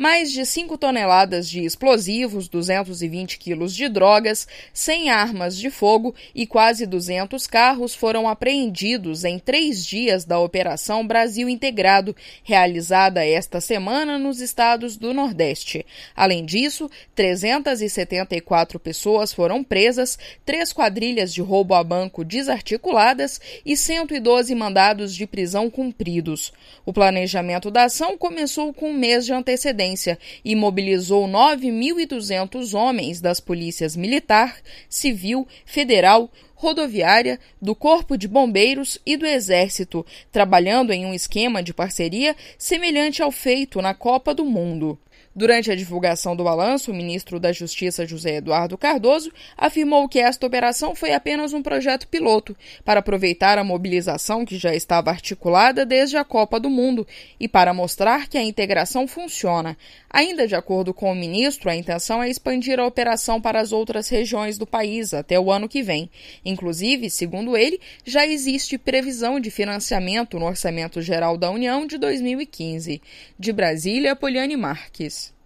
mais de 5 toneladas de explosivos, 220 quilos de drogas, 100 armas de fogo e quase 200 carros foram apreendidos em 3 dias da Operação Brasil Integrado, realizada esta semana nos estados do Nordeste. Além disso, 374 pessoas foram presas, 3 quadrilhas de roubo a banco desarticuladas e 112 mandados de prisão cumpridos. O planejamento da ação começou com um mês de antecedência e mobilizou 9.200 homens das polícias militar, civil, federal, rodoviária, do Corpo de Bombeiros e do Exército, trabalhando em um esquema de parceria semelhante ao feito na Copa do Mundo. Durante a divulgação do balanço, o ministro da Justiça, José Eduardo Cardoso, afirmou que esta operação foi apenas um projeto piloto para aproveitar a mobilização que já estava articulada desde a Copa do Mundo e para mostrar que a integração funciona. Ainda de acordo com o ministro, a intenção é expandir a operação para as outras regiões do país até o ano que vem. Inclusive, segundo ele, já existe previsão de financiamento no Orçamento Geral da União de 2015. De Brasília, Poliane Marques.